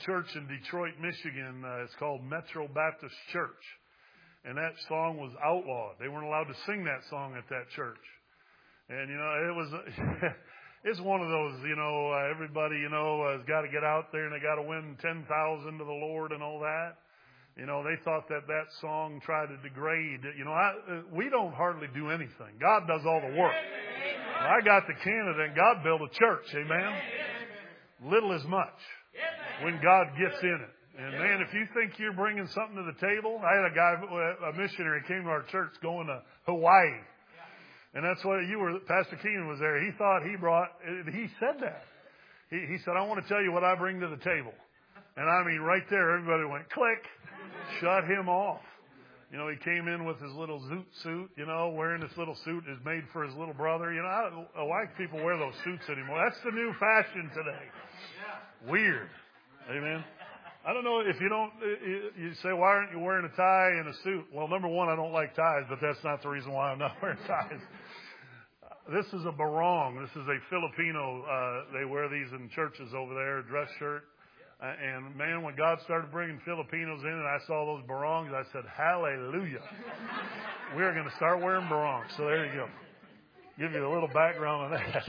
church in Detroit, Michigan. It's called Metro Baptist Church. And that song was outlawed. They weren't allowed to sing that song at that church. And, it was, it's one of those, everybody, has got to get out there and they got to win 10,000 to the Lord and all that. They thought that song tried to degrade. We don't hardly do anything. God does all the work. I got to Canada and God built a church. Amen. Little as much when God gets in it. And man, if you think you're bringing something to the table, I had a missionary came to our church going to Hawaii. And that's what Pastor Keenan was there. He thought he said that. He said, I want to tell you what I bring to the table. And I mean, right there, everybody went click, shut him off. He came in with his little zoot suit, wearing this little suit is made for his little brother. I don't know why people wear those suits anymore. That's the new fashion today. Weird. Amen. I don't know if you say, why aren't you wearing a tie and a suit? Well, number one, I don't like ties, but that's not the reason why I'm not wearing ties. This is a barong. This is a Filipino, they wear these in churches over there, a dress shirt. And man, when God started bringing Filipinos in and I saw those barongs, I said, hallelujah. We're going to start wearing barongs. So there you go. Give you a little background on that.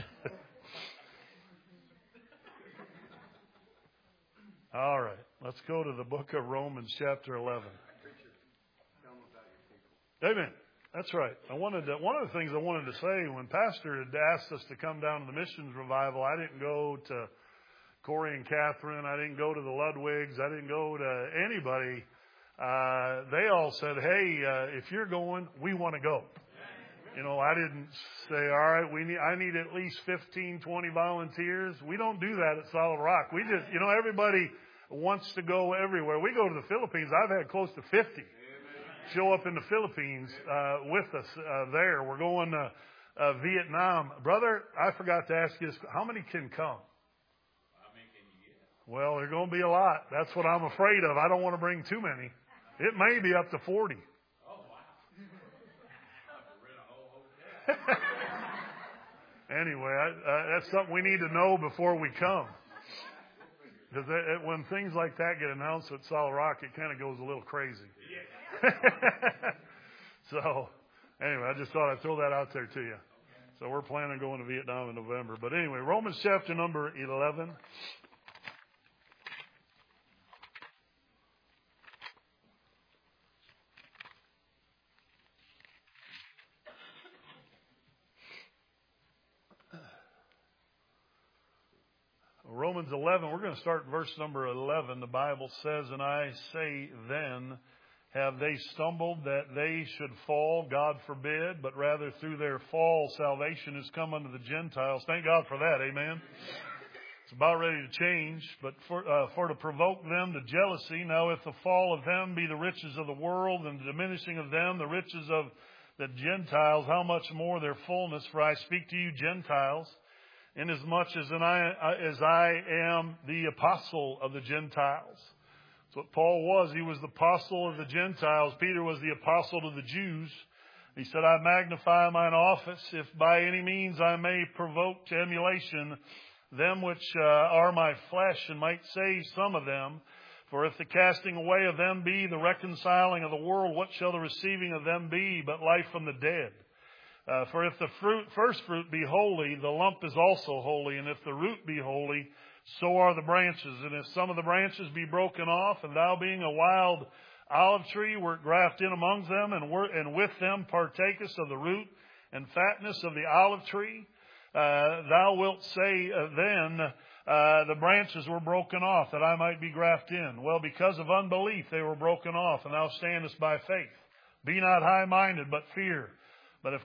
All right. Let's go to the book of Romans chapter 11. Amen. That's right. one of the things I wanted to say when Pastor had asked us to come down to the missions revival, I didn't go to Corey and Catherine. I didn't go to the Ludwigs. I didn't go to anybody. They all said, hey, if you're going, we want to go. I didn't say, all right, I need at least 15, 20 volunteers. We don't do that at Solid Rock. We just, everybody wants to go everywhere. We go to the Philippines. I've had close to 50 show up in the Philippines with us there. We're going to Vietnam. Brother, I forgot to ask you this. How many can come? Well, there's going to be a lot. That's what I'm afraid of. I don't want to bring too many. It may be up to 40. Oh, wow. Anyway, that's something we need to know before we come. Because when things like that get announced at Solid Rock, it kind of goes a little crazy. So, anyway, I just thought I'd throw that out there to you. So we're planning on going to Vietnam in November. But anyway, Romans chapter number 11. Romans 11, we're going to start verse number 11. The Bible says, and I say then, have they stumbled that they should fall? God forbid, but rather through their fall, salvation has come unto the Gentiles. Thank God for that, amen. It's about ready to change, but for to provoke them to jealousy. Now if the fall of them be the riches of the world, and the diminishing of them the riches of the Gentiles, how much more their fullness? For I speak to you Gentiles, inasmuch as I am the apostle of the Gentiles. That's what Paul was. He was the apostle of the Gentiles. Peter was the apostle to the Jews. He said, I magnify mine office, if by any means I may provoke to emulation them which are my flesh, and might save some of them. For if the casting away of them be the reconciling of the world, what shall the receiving of them be but life from the dead? For if the first fruit be holy, the lump is also holy. And if the root be holy, so are the branches. And if some of the branches be broken off, and thou being a wild olive tree wert grafted in among them, and with them partakest of the root and fatness of the olive tree, thou wilt say then, the branches were broken off, that I might be grafted in. Well, because of unbelief they were broken off, and thou standest by faith. Be not high-minded, but fear. But if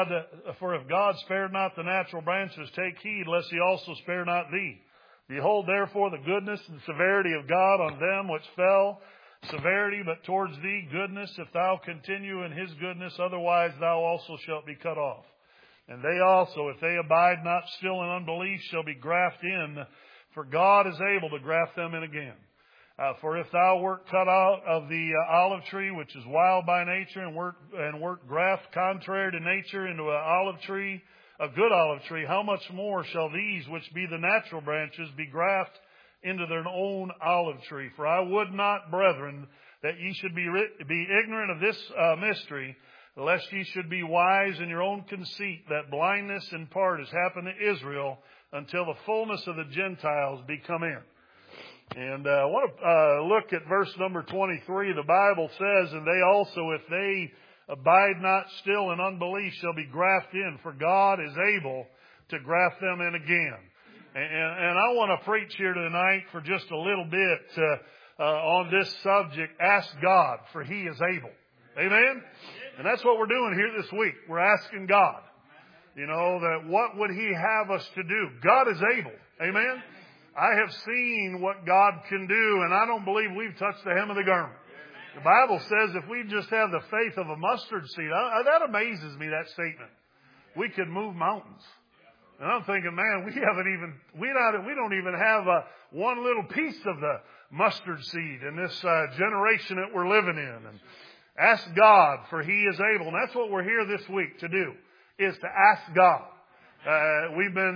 God spared not the natural branches, take heed lest he also spare not thee. Behold, therefore, the goodness and severity of God on them which fell. Severity, but towards thee goodness, if thou continue in his goodness, otherwise thou also shalt be cut off. And they also, if they abide not still in unbelief, shall be grafted in, for God is able to graft them in again. For if thou wert cut out of the olive tree, which is wild by nature, and wert grafted contrary to nature into a good olive tree, how much more shall these, which be the natural branches, be grafted into their own olive tree. For I would not, brethren, that ye should be ignorant of this mystery, lest ye should be wise in your own conceit, that blindness in part has happened to Israel until the fullness of the Gentiles be come in. And I want to look at verse number 23. The Bible says, and they also, if they abide not still in unbelief, shall be grafted in, for God is able to graft them in again. And I want to preach here tonight for just a little bit on this subject. Ask God, for He is able. Amen? And that's what we're doing here this week. We're asking God, that what would He have us to do? God is able. Amen? I have seen what God can do, and I don't believe we've touched the hem of the garment. The Bible says if we just have the faith of a mustard seed, that amazes me, that statement. We could move mountains. And I'm thinking, man, we don't even have one little piece of the mustard seed in this generation that we're living in. And ask God, for He is able. And that's what we're here this week to do, is to ask God. We've been,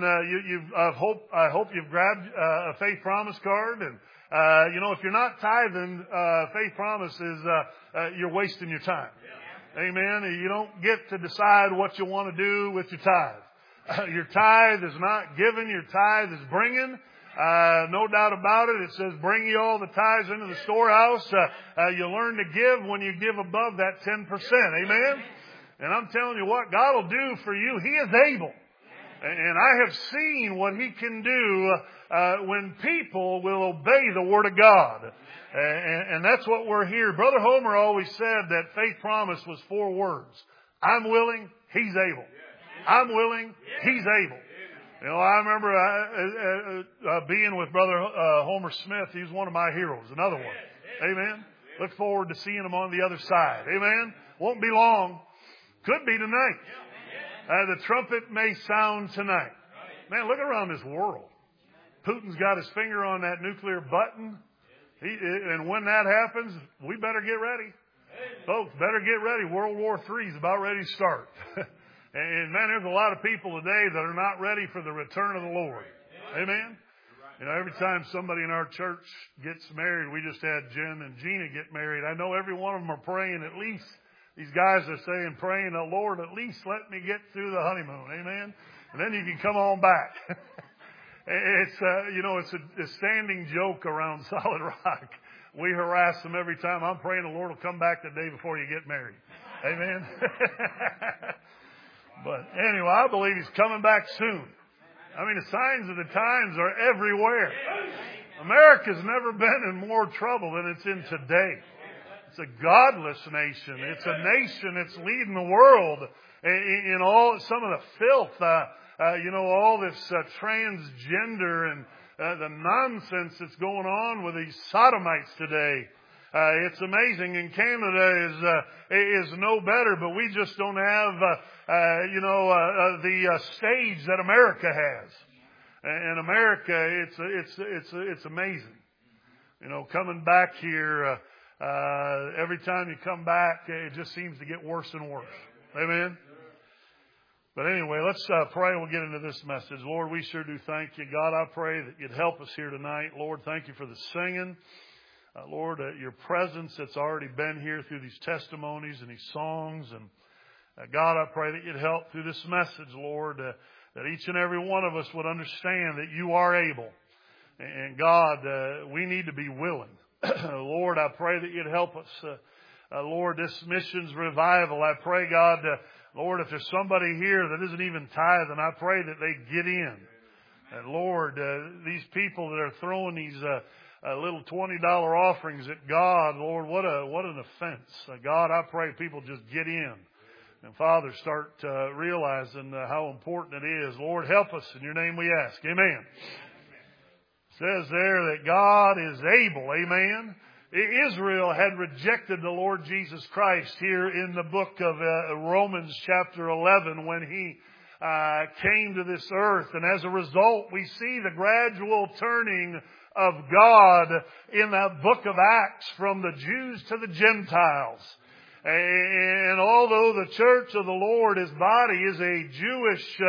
I hope you've grabbed a faith promise card. And, if you're not tithing, faith promise is, you're wasting your time. Amen. You don't get to decide what you want to do with your tithe. Your tithe is not giving, your tithe is bringing. No doubt about it. It says, bring ye all the tithes into the storehouse. You learn to give when you give above that 10%. Amen. And I'm telling you what, God will do for you. He is able. And I have seen what He can do when people will obey the Word of God. And that's what we're here. Brother Homer always said that faith promise was 4 words. I'm willing, He's able. I'm willing, He's able. I remember being with Brother Homer Smith. He's one of my heroes. Another one. Amen. Look forward to seeing him on the other side. Amen. Won't be long. Could be tonight. The trumpet may sound tonight. Man, look around this world. Putin's got his finger on that nuclear button. And when that happens, we better get ready. Folks, better get ready. World War III is about ready to start. And man, there's a lot of people today that are not ready for the return of the Lord. Amen? Every time somebody in our church gets married, we just had Jen and Gina get married. I know every one of them are praying at least. These guys are saying, praying, oh, Lord, at least let me get through the honeymoon. Amen? And then you can come on back. It's a standing joke around Solid Rock. We harass them every time. I'm praying the Lord will come back the day before you get married. Amen? But anyway, I believe He's coming back soon. I mean, the signs of the times are everywhere. America's never been in more trouble than it's in today. It's a godless nation. It's a nation that's leading the world in some of the filth, all this transgender and the nonsense that's going on with these sodomites today. It's amazing. And Canada is no better, but we just don't have, the stage that America has. In America, it's amazing. Coming back here, every time you come back, it just seems to get worse and worse. Amen. But anyway, let's pray and we'll get into this message. Lord, we sure do thank you. God, I pray that you'd help us here tonight. Lord, thank you for the singing. Lord, your presence that's already been here through these testimonies and these songs. And God, I pray that you'd help through this message, Lord, that each and every one of us would understand that you are able. And God, we need to be willing. Lord, I pray that you'd help us. Lord, this missions revival, I pray, God, Lord, if there's somebody here that isn't even tithing, I pray that they get in. And Lord, these people that are throwing these little $20 offerings at God, Lord, what an offense. God, I pray people just get in. And Father, start realizing how important it is. Lord, help us. In your name we ask. Amen. It says there that God is able. Amen. Israel had rejected the Lord Jesus Christ here in the book of Romans chapter 11 when He came to this earth. And as a result, we see the gradual turning of God in that book of Acts from the Jews to the Gentiles. And although the church of the Lord, His body, is a Jewish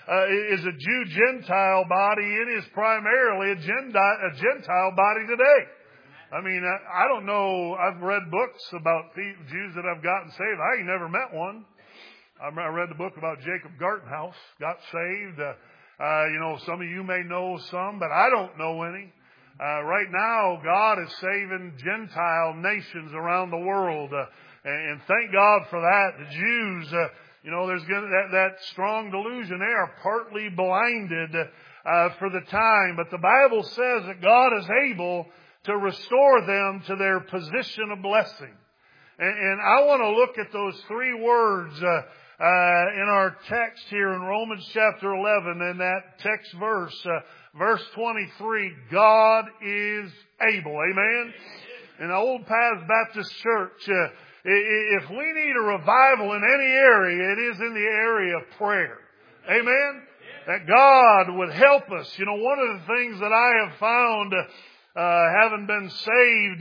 is a Jew-Gentile body. It is primarily a Gentile body today. I mean, I don't know. I've read books about Jews that have gotten saved. I ain't never met one. I read the book about Jacob Gartenhouse, got saved. Some of you may know some, but I don't know any. Right now, God is saving Gentile nations around the world. And thank God for that. The Jews, there's that strong delusion. They are partly blinded for the time. But the Bible says that God is able to restore them to their position of blessing. And I want to look at those three words in our text here in Romans chapter 11, in that text verse, verse 23, God is able. Amen? In the Old Paths Baptist Church, if we need a revival in any area, it is in the area of prayer. Amen? That God would help us. One of the things that I have found, having been saved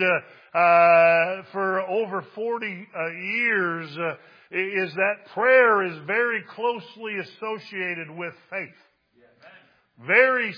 for over 40 years, is that prayer is very closely associated with faith. Very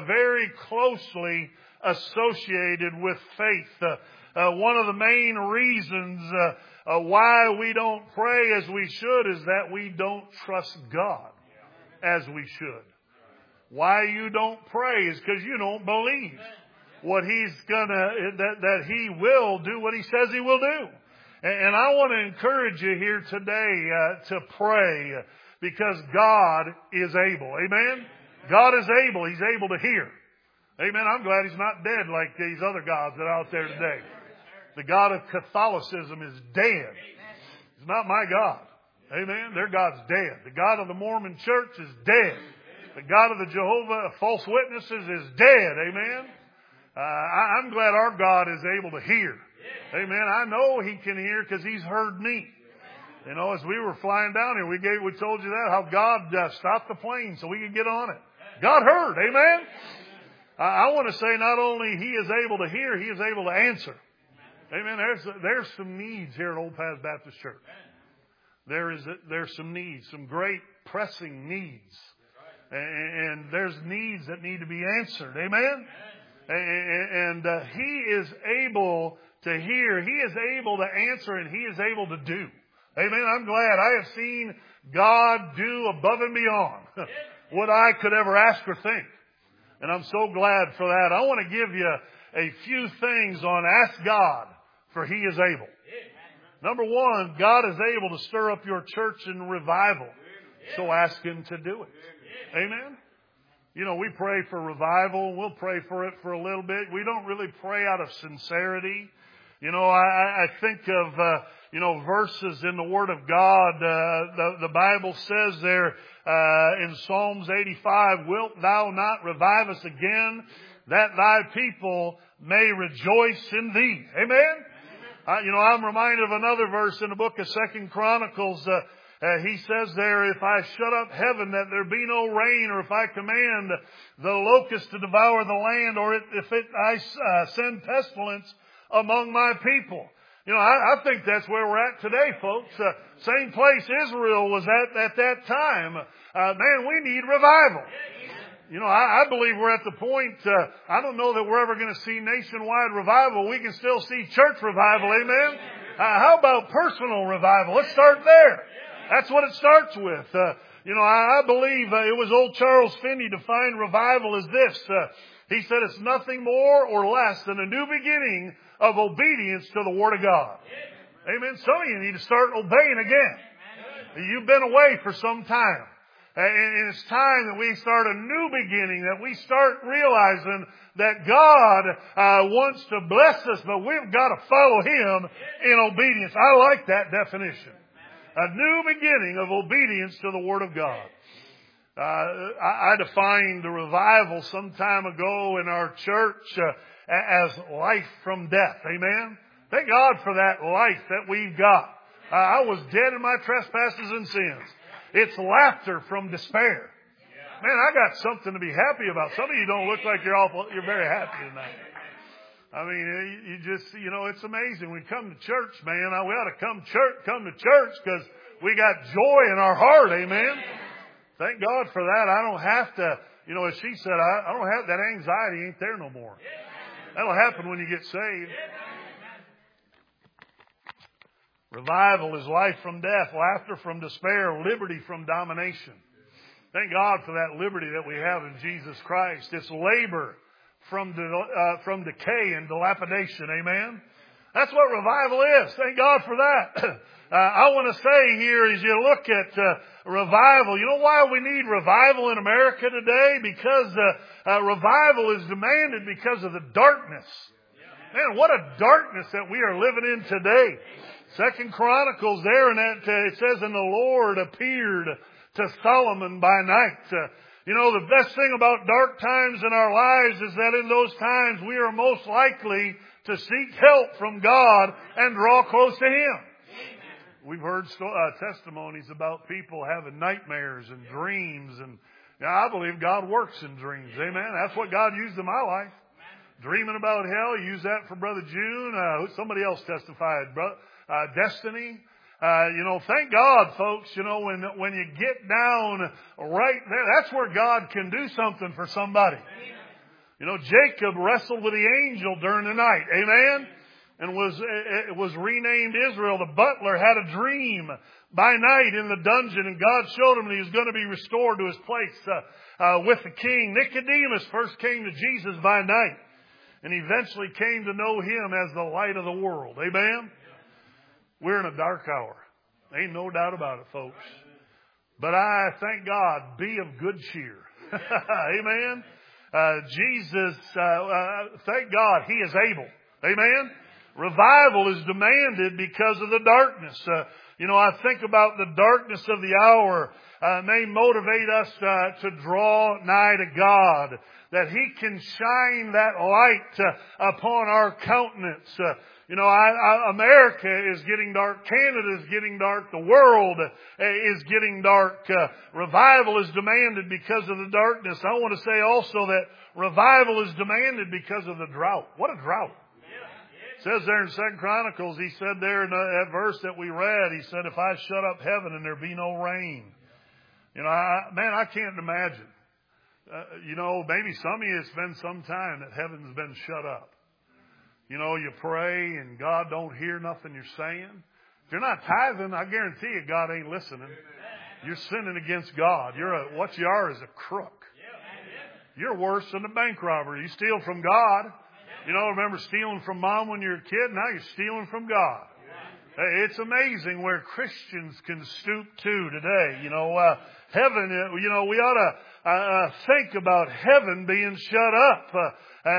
closely associated with faith. One of the main reasons why we don't pray as we should is that we don't trust God as we should. Why you don't pray is because you don't believe what He's that He will do what He says He will do. And I want to encourage you here today to pray because God is able. Amen? God is able. He's able to hear. Amen. I'm glad He's not dead like these other gods that are out there today. The God of Catholicism is dead. He's not my God. Amen. Their God's dead. The God of the Mormon Church is dead. The God of the Jehovah false witnesses is dead. Amen. I'm glad our God is able to hear. Amen. I know He can hear because He's heard me. As we were flying down here, we told you that, how God stopped the plane so we could get on it. God heard. Amen. I want to say not only He is able to hear, He is able to answer. Amen. There's some needs here at Old Paths Baptist Church. There's some needs, some great pressing needs. And there's needs that need to be answered. Amen. And He is able to hear. He is able to answer, and He is able to do. Amen. I'm glad I have seen God do above and beyond what I could ever ask or think. And I'm so glad for that. I want to give you a few things on ask God, for He is able. Number one, God is able to stir up your church in revival. So ask Him to do it. Amen. We pray for revival. We'll pray for it for a little bit. We don't really pray out of sincerity. I think of, verses in the Word of God. The Bible says there in Psalms 85, wilt thou not revive us again, that thy people may rejoice in thee. Amen? I'm reminded of another verse in the book of 2 Chronicles. He says there, if I shut up heaven that there be no rain, or if I command the locust to devour the land, or I send pestilence among my people. I think that's where we're at today, folks. Same place Israel was at that time. Man, we need revival. I believe we're at the point, I don't know that we're ever going to see nationwide revival. We can still see church revival, amen? How about personal revival? Let's start there. That's what it starts with. I believe it was old Charles Finney defined revival as this. He said it's nothing more or less than a new beginning of obedience to the Word of God. Amen. Some of you need to start obeying again. You've been away for some time. And it's time that we start a new beginning, that we start realizing that God wants to bless us, but we've got to follow Him in obedience. I like that definition. A new beginning of obedience to the Word of God. I defined the revival some time ago in our church as life from death. Amen? Thank God for that life that we've got. I was dead in my trespasses and sins. It's laughter from despair. Man, I got something to be happy about. Some of you don't look like you're very happy tonight. I mean, it's amazing. We come to church, man. We ought to come to church because we got joy in our heart. Amen. Thank God for that. I don't have to, as she said, I don't have that anxiety ain't there no more. That'll happen when you get saved. Revival is life from death, laughter from despair, liberty from domination. Thank God for that liberty that we have in Jesus Christ. It's labor from decay and dilapidation. Amen? That's what revival is. Thank God for that. I want to say here, as you look at revival, you know why we need revival in America today? Because revival is demanded because of the darkness. Man, what a darkness that we are living in today. 2 Chronicles there, and it says, and the Lord appeared to Solomon by night. The best thing about dark times in our lives is that in those times we are most likely to seek help from God and draw close to Him. We've heard testimonies about people having nightmares and dreams, and I believe God works in dreams. Amen. That's what God used in my life. Dreaming about hell, He used that for Brother June. Somebody else testified. Destiny. Thank God, folks, when you get down right there, that's where God can do something for somebody. Jacob wrestled with the angel during the night. Amen. And was renamed Israel. The butler had a dream by night in the dungeon, and God showed him that he was going to be restored to his place with the king. Nicodemus first came to Jesus by night, and eventually came to know Him as the light of the world. Amen? We're in a dark hour. Ain't no doubt about it, folks. But I thank God, be of good cheer. Amen? Jesus, thank God, He is able. Amen? Revival is demanded because of the darkness. I think about the darkness of the hour may motivate us to draw nigh to God, that He can shine that light upon our countenance. America is getting dark. Canada is getting dark. The world is getting dark. Revival is demanded because of the darkness. I want to say also that revival is demanded because of the drought. What a drought. It says there in 2 Chronicles, he said there in that verse that we read, he said, if I shut up heaven and there be no rain. I can't imagine. Maybe some of you, it's been some time that heaven's been shut up. You pray and God don't hear nothing you're saying. If you're not tithing, I guarantee you God ain't listening. You're sinning against God. What you are is a crook. You're worse than a bank robber. You steal from God. Remember stealing from mom when you were a kid? Now you're stealing from God. It's amazing where Christians can stoop to today. Heaven, we ought to think about heaven being shut up.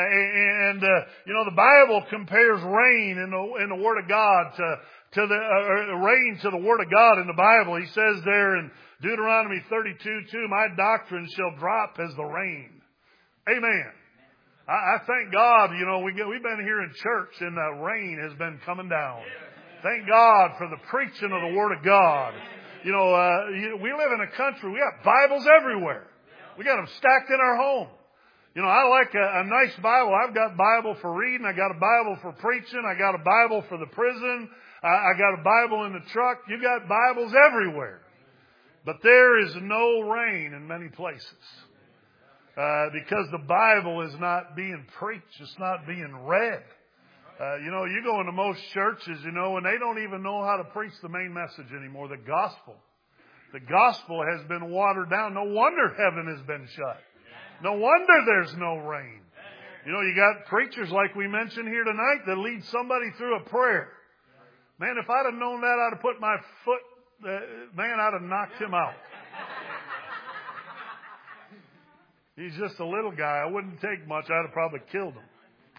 The Bible compares rain in the Word of God to the rain to the Word of God in the Bible. He says there in Deuteronomy 32:2, my doctrine shall drop as the rain. Amen. I thank God, we've been here in church and the rain has been coming down. Thank God for the preaching of the Word of God. We live in a country, we got Bibles everywhere. We got them stacked in our home. I like a nice Bible. I've got Bible for reading. I got a Bible for preaching. I got a Bible for the prison. I got a Bible in the truck. You got Bibles everywhere. But there is no rain in many places. Because the Bible is not being preached. It's not being read. You go into most churches, and they don't even know how to preach the main message anymore, the gospel. The gospel has been watered down. No wonder heaven has been shut. No wonder there's no rain. You got preachers like we mentioned here tonight that lead somebody through a prayer. Man, if I'd have known that, I'd have put my foot, I'd have knocked him out. He's just a little guy. I wouldn't take much. I'd have probably killed him.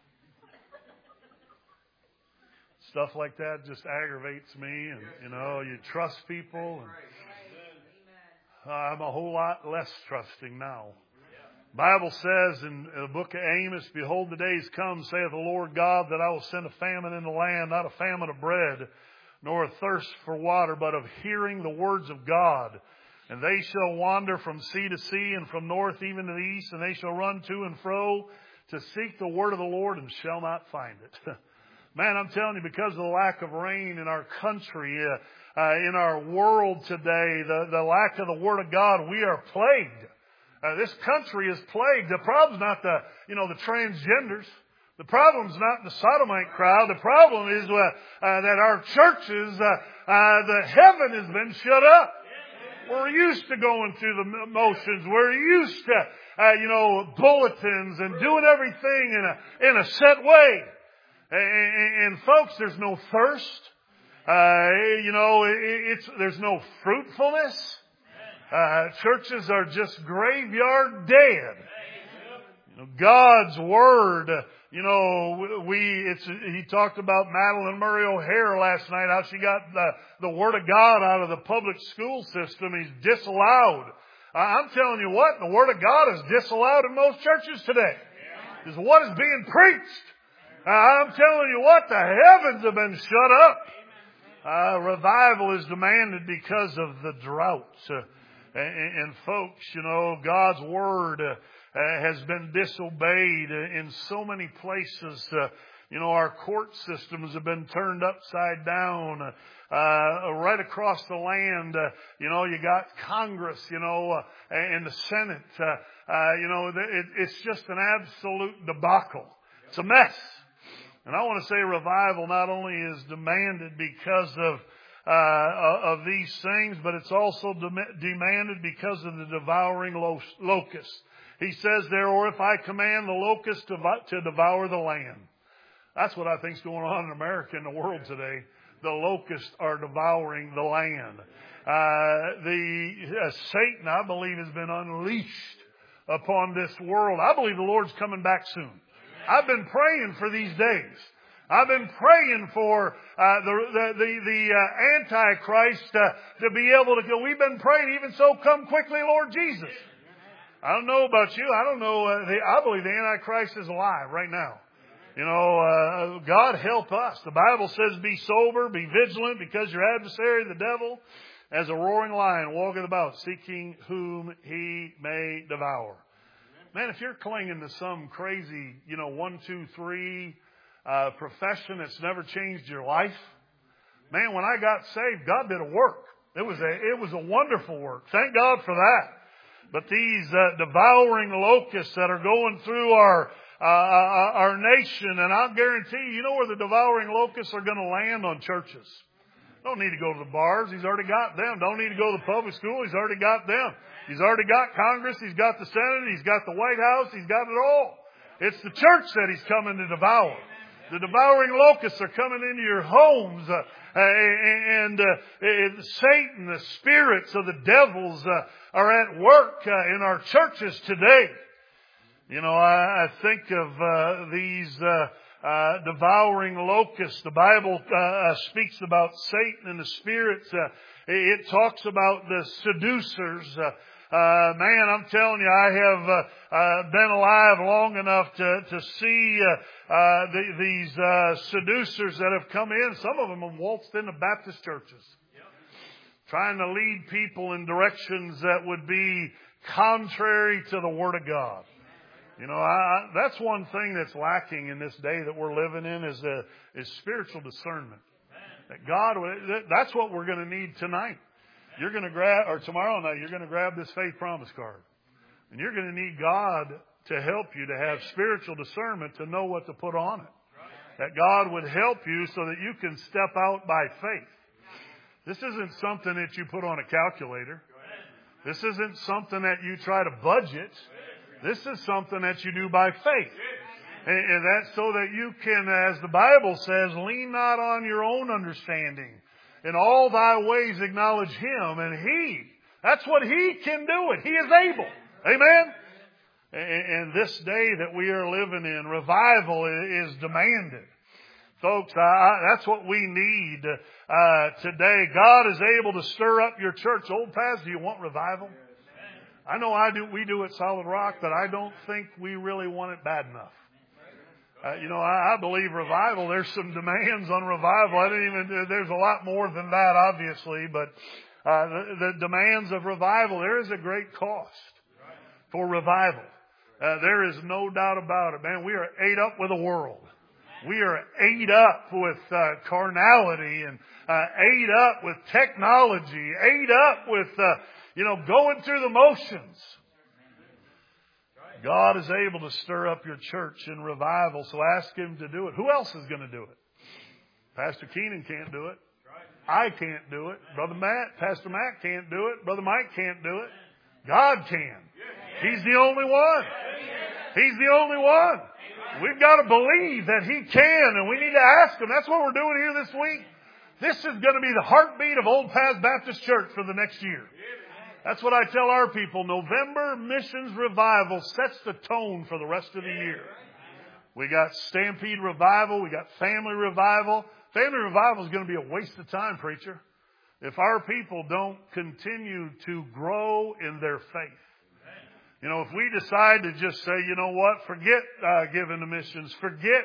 Stuff like that just aggravates me. And, you trust people. And, I'm a whole lot less trusting now. Bible says in the book of Amos, behold, the days come, saith the Lord God, that I will send a famine in the land, not a famine of bread, nor a thirst for water, but of hearing the words of God. And they shall wander from sea to sea, and from north even to the east, and they shall run to and fro to seek the word of the Lord, and shall not find it. Man, I'm telling you, because of the lack of rain in our country, in our world today, the lack of the Word of God, we are plagued. This country is plagued. The problem's not the transgenders. The problem's not the sodomite crowd. The problem is that our churches, the heaven has been shut up. We're used to going through the motions. We're used to, bulletins and doing everything in a set way. And folks, there's no thirst. There's no fruitfulness. Churches are just graveyard dead. God's Word, he talked about Madeline Murray O'Hare last night, how she got the Word of God out of the public school system. He's disallowed. I'm telling you what, the Word of God is disallowed in most churches today. Is what is being preached. I'm telling you what, the heavens have been shut up. Revival is demanded because of the drought. And folks, God's Word has been disobeyed in so many places. Our court systems have been turned upside down. Right across the land, you got Congress, and the Senate. It's just an absolute debacle. It's a mess. And I want to say revival not only is demanded because of these things, but it's also demanded because of the devouring locust. He says there, or if I command the locust to devour the land. That's what I think is going on in America and the world today. The locusts are devouring the land. Satan, I believe, has been unleashed upon this world. I believe the Lord's coming back soon. I've been praying for these days. I've been praying for the Antichrist to be able to go. We've been praying, even so, come quickly, Lord Jesus. I don't know about you. I don't know. I believe the Antichrist is alive right now. God help us. The Bible says, be sober, be vigilant, because your adversary, the devil, as a roaring lion, walketh about, seeking whom he may devour. Man, if you're clinging to some crazy, 1, 2, 3 profession that's never changed your life, man, when I got saved, God did a work. It was a wonderful work. Thank God for that. But these devouring locusts that are going through our nation, and I'll guarantee you know where the devouring locusts are going to land? On churches. Don't need to go to the bars. He's already got them. Don't need to go to the public school. He's already got them. He's already got Congress. He's got the Senate. He's got the White House. He's got it all. It's the church that he's coming to devour. The devouring locusts are coming into your homes. And Satan, the spirits of the devils are at work in our churches today. I think of these devouring locusts. The Bible speaks about Satan and the spirits. It talks about the seducers. Man, I'm telling you, I have been alive long enough to see these seducers that have come in. Some of them have waltzed into Baptist churches, trying to lead people in directions that would be contrary to the Word of God. That's one thing that's lacking in this day that we're living in is spiritual discernment. That's what we're going to need tonight. You're going to grab, or tomorrow night, you're going to grab this faith promise card. And you're going to need God to help you to have spiritual discernment to know what to put on it. That God would help you so that you can step out by faith. This isn't something that you put on a calculator. This isn't something that you try to budget. This is something that you do by faith. And that's so that you can, as the Bible says, lean not on your own understanding. In all thy ways acknowledge Him, and that's what He can do it. He is able. Amen? And this day that we are living in, revival is demanded. Folks, that's what we need today. God is able to stir up your church. Old Pastor, do you want revival? I know we do at Solid Rock, but I don't think we really want it bad enough. I believe revival, there's some demands on revival. There's a lot more than that, obviously, but the demands of revival, there is a great cost for revival. There is no doubt about it. Man, we are ate up with the world. We are ate up with carnality and ate up with technology, ate up with, going through the motions. God is able to stir up your church in revival, so ask Him to do it. Who else is going to do it? Pastor Keenan can't do it. I can't do it. Pastor Matt can't do it. Brother Mike can't do it. God can. He's the only one. He's the only one. We've got to believe that He can, and we need to ask Him. That's what we're doing here this week. This is going to be the heartbeat of Old Paths Baptist Church for the next year. That's what I tell our people. November Missions Revival sets the tone for the rest of the year. We got Stampede Revival. We got Family Revival. Family Revival is going to be a waste of time, preacher, if our people don't continue to grow in their faith. If we decide to just say, you know what, forget giving to missions, forget,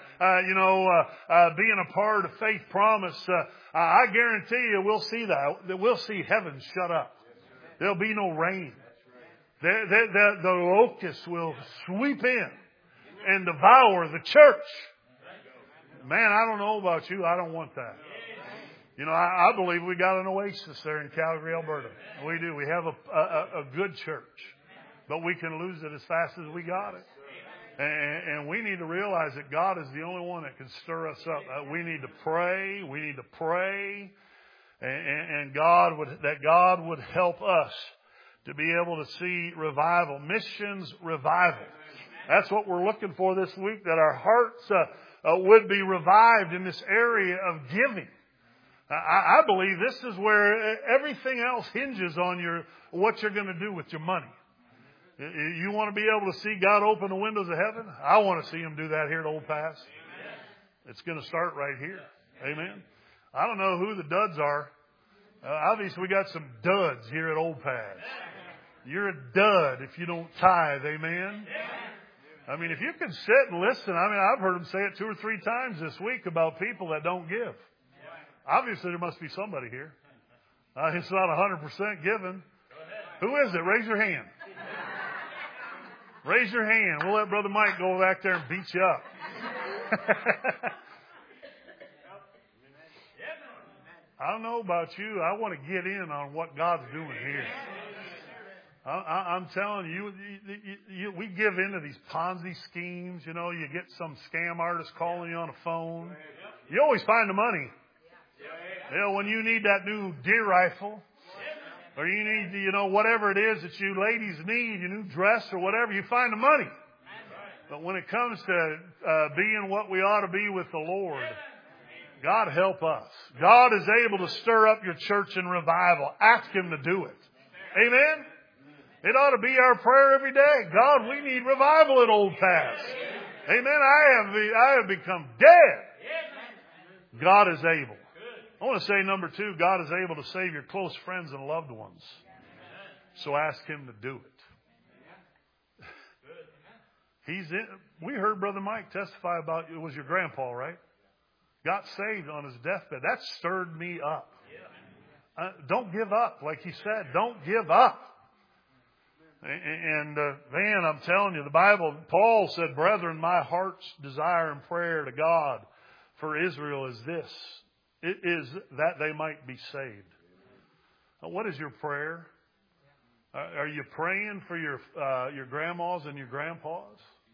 being a part of Faith Promise, I guarantee you we'll see that. We'll see heaven shut up. There'll be no rain. The locusts will sweep in and devour the church. Man, I don't know about you. I don't want that. I believe we got an oasis there in Calgary, Alberta. We do. We have a good church. But we can lose it as fast as we got it. And we need to realize that God is the only one that can stir us up. We need to pray. We need to pray. And God would help us to be able to see revival. Missions revival. That's what we're looking for this week, that our hearts would be revived in this area of giving. I believe this is where everything else hinges on what you're going to do with your money. You want to be able to see God open the windows of heaven? I want to see Him do that here at Old Paths. It's going to start right here. Amen. I don't know who the duds are. Obviously, we got some duds here at Old Paths. You're a dud if you don't tithe. Amen. I mean, if you can sit and listen, I've heard them say it 2 or 3 times this week about people that don't give. Obviously, there must be somebody here. It's not 100% given. Who is it? Raise your hand. Raise your hand. We'll let Brother Mike go back there and beat you up. I don't know about you. I want to get in on what God's doing here. I'm telling you, we give into these Ponzi schemes. You get some scam artist calling you on a phone. You always find the money. When you need that new deer rifle, or you need, whatever it is that you ladies need, your new dress or whatever, you find the money. But when it comes to being what we ought to be with the Lord, God help us. God is able to stir up your church in revival. Ask Him to do it. Amen? It ought to be our prayer every day. God, we need revival at Old Paths. Amen? I have become dead. God is able. I want to say number 2, God is able to save your close friends and loved ones. So ask Him to do it. We heard Brother Mike testify about, it was your grandpa, right? Got saved on his deathbed. That stirred me up. Don't give up, like he said. Don't give up. And man, I'm telling you, the Bible, Paul said, "Brethren, my heart's desire and prayer to God for Israel is this. It is that they might be saved." What is your prayer? Are you praying for your grandmas and your grandpas?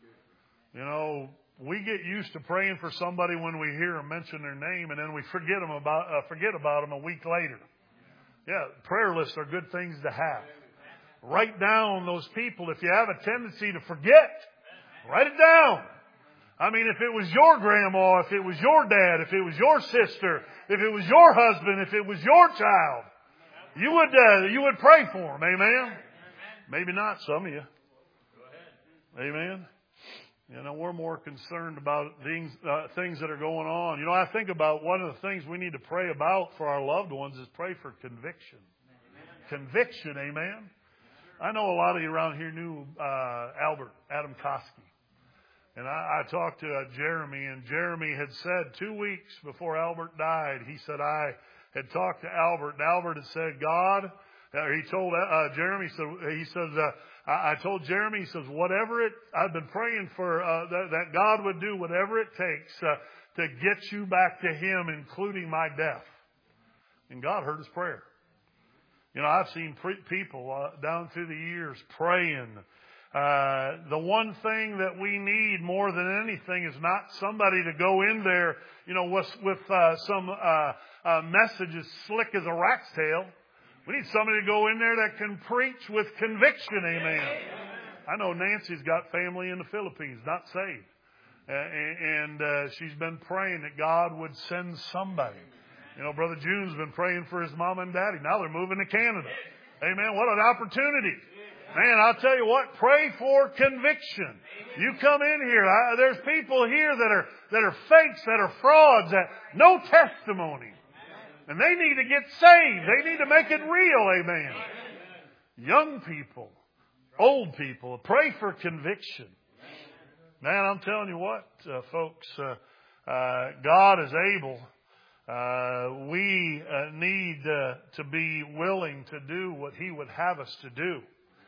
We get used to praying for somebody when we hear them mention their name, and then we forget about them a week later. Yeah, prayer lists are good things to have. Write down those people. If you have a tendency to forget, write it down. If it was your grandma, if it was your dad, if it was your sister, if it was your husband, if it was your child, you would pray for them. Amen? Maybe not some of you. Amen? We're more concerned about things that are going on. I think about one of the things we need to pray about for our loved ones is pray for conviction. Conviction, amen? I know a lot of you around here knew Adam Koski. And I talked to Jeremy, and Jeremy had said 2 weeks before Albert died, he said, I had talked to Albert, and Albert had said, God He told Jeremy, I told Jeremy, he says, I've been praying for, that God would do whatever it takes to get you back to Him, including my death. And God heard his prayer. You know, I've seen people down through the years praying. The one thing that we need more than anything is not somebody to go in there, you know, with some message as slick as a rat's tail. We need somebody to go in there that can preach with conviction. Amen. I know Nancy's got family in the Philippines, not saved. And she's been praying that God would send somebody. You know, Brother June's been praying for his mom and daddy. Now they're moving to Canada. Amen. What an opportunity. Man, I'll tell you what, pray for conviction. You come in here, there's people here that are fakes, that are frauds, that no testimony. And they need to get saved. They need to make it real. Amen. Young people, old people, pray for conviction. Man, I'm telling you what, folks, God is able. We need to be willing to do what He would have us to do.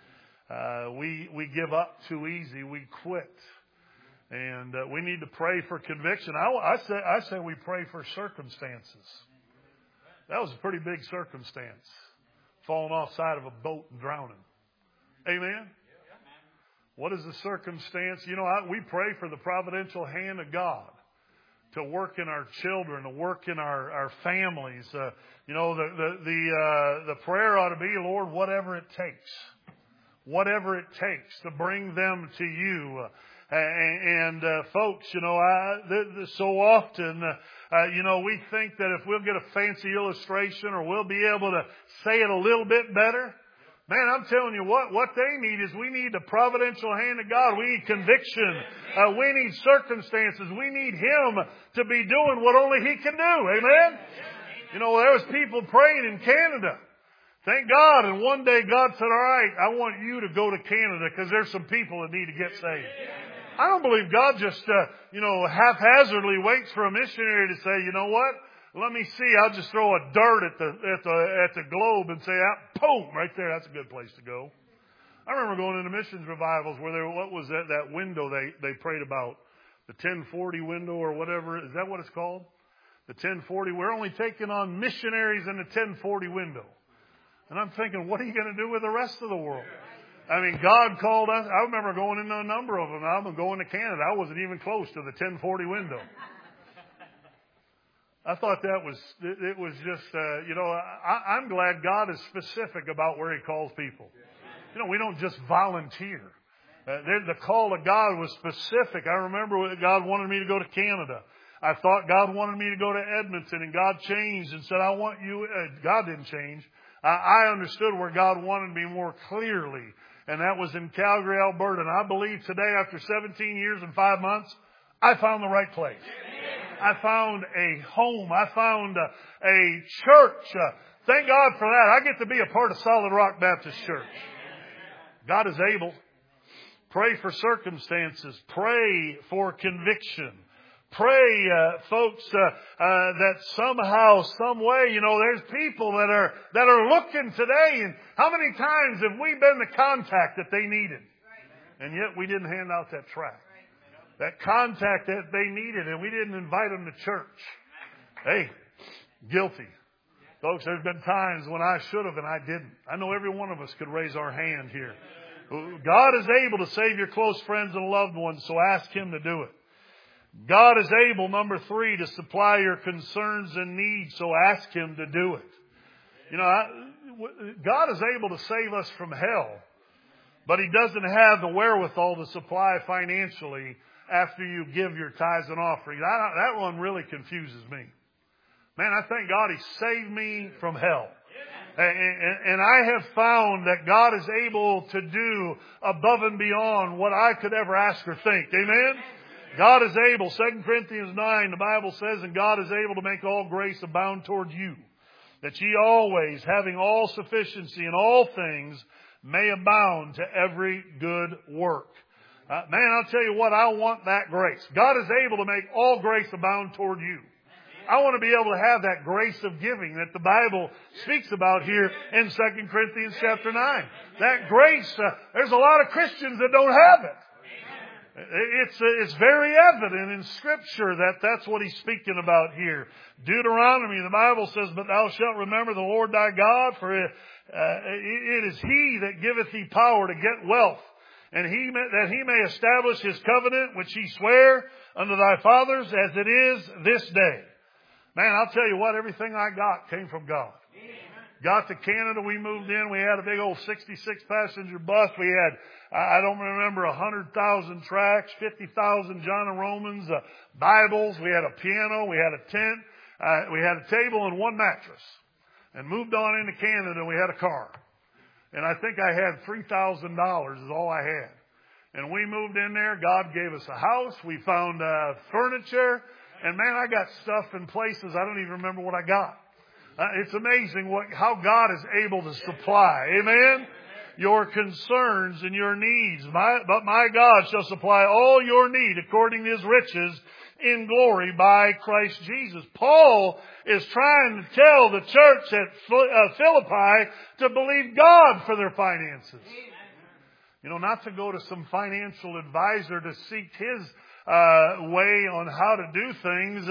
We give up too easy. We quit. And we need to pray for conviction. I say we pray for circumstances. That was a pretty big circumstance. Falling off side of a boat and drowning. Amen? What is the circumstance? You know, we pray for the providential hand of God to work in our children, to work in our families. You know, the prayer ought to be, Lord, whatever it takes. Whatever it takes to bring them to you. And folks, you know, so often, you know, we think that if we'll get a fancy illustration or we'll be able to say it a little bit better. Man, I'm telling you what they need is we need the providential hand of God. We need conviction. We need circumstances. We need Him to be doing what only He can do. Amen? You know, there was people praying in Canada. Thank God. And one day God said, all right, I want you to go to Canada because there's some people that need to get saved. I don't believe God just, you know, haphazardly waits for a missionary to say, you know what? Let me see. I'll just throw a dart at the globe and say, boom, right there. That's a good place to go. I remember going into missions revivals where what was that window they prayed about? The 1040 window or whatever. Is that what it's called? The 1040. We're only taking on missionaries in the 1040 window. And I'm thinking, what are you going to do with the rest of the world? I mean, God called us. I remember going into a number of them. I'm going to Canada. I wasn't even close to the 1040 window. I thought it was just, you know, I'm glad God is specific about where He calls people. You know, we don't just volunteer. The call of God was specific. I remember God wanted me to go to Canada. I thought God wanted me to go to Edmonton, and God changed and said, I want you. God didn't change. I understood where God wanted me more clearly, and that was in Calgary, Alberta. And I believe today, after 17 years and 5 months, I found the right place. I found a home. I found a church. Thank God for that. I get to be a part of Solid Rock Baptist Church. God is able. Pray for circumstances. Pray for conviction. Pray, folks, that somehow, some way, you know, there's people that are looking today. And how many times have we been the contact that they needed? And yet we didn't hand out that tract. That contact that they needed, and we didn't invite them to church. Hey, guilty. Folks, there's been times when I should have and I didn't. I know every one of us could raise our hand here. God is able to save your close friends and loved ones, so ask Him to do it. God is able, number 3, to supply your concerns and needs, so ask Him to do it. You know, God is able to save us from hell, but He doesn't have the wherewithal to supply financially after you give your tithes and offerings. That one really confuses me. Man, I thank God He saved me from hell. And I have found that God is able to do above and beyond what I could ever ask or think. Amen? God is able. 2 Corinthians 9, the Bible says, and God is able to make all grace abound toward you, that ye always, having all sufficiency in all things, may abound to every good work. Man, I'll tell you what, I want that grace. God is able to make all grace abound toward you. I want to be able to have that grace of giving that the Bible speaks about here in 2 Corinthians chapter 9. That grace, there's a lot of Christians that don't have it. It's very evident in Scripture that that's what he's speaking about here. Deuteronomy, the Bible says, "But thou shalt remember the Lord thy God, for it is He that giveth thee power to get wealth, and that He may establish His covenant, which He sware unto thy fathers, as it is this day." Man, I'll tell you what, everything I got came from God. Got to Canada, we moved in, we had a big old 66 passenger bus. We had, I don't remember, 100,000 tracts, 50,000 John and Romans, Bibles. We had a piano, we had a tent, we had a table and one mattress. And moved on into Canada, we had a car. And I think I had $3,000 is all I had. And we moved in there, God gave us a house, we found furniture, and man, I got stuff in places I don't even remember what I got. It's amazing how God is able to supply. Amen? Your concerns and your needs. But my God shall supply all your need according to His riches in glory by Christ Jesus. Paul is trying to tell the church at Philippi to believe God for their finances. You know, not to go to some financial advisor to seek his way on how to do things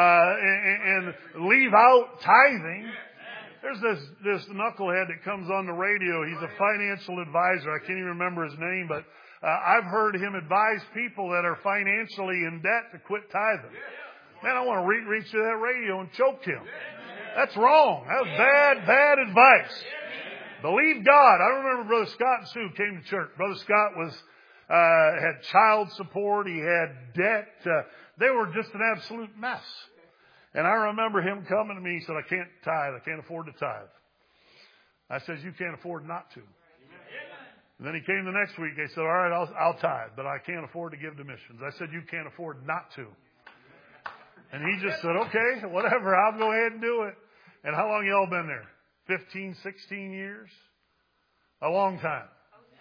and leave out tithing. There's this knucklehead that comes on the radio. He's a financial advisor. I can't even remember his name, but I've heard him advise people that are financially in debt to quit tithing. Man, I want to reach to that radio and choke him. That's wrong. That's bad advice. Believe God. I remember Brother Scott and Sue came to church. Brother Scott had child support. He had debt. They were just an absolute mess. And I remember him coming to me. He said, "I can't tithe. I can't afford to tithe." I said, "You can't afford not to." And then he came the next week. He said, "All right, I'll tithe, but I can't afford to give to missions." I said, "You can't afford not to." And he just said, "Okay, whatever. I'll go ahead and do it." And how long y'all been there? 15, 16 years? A long time.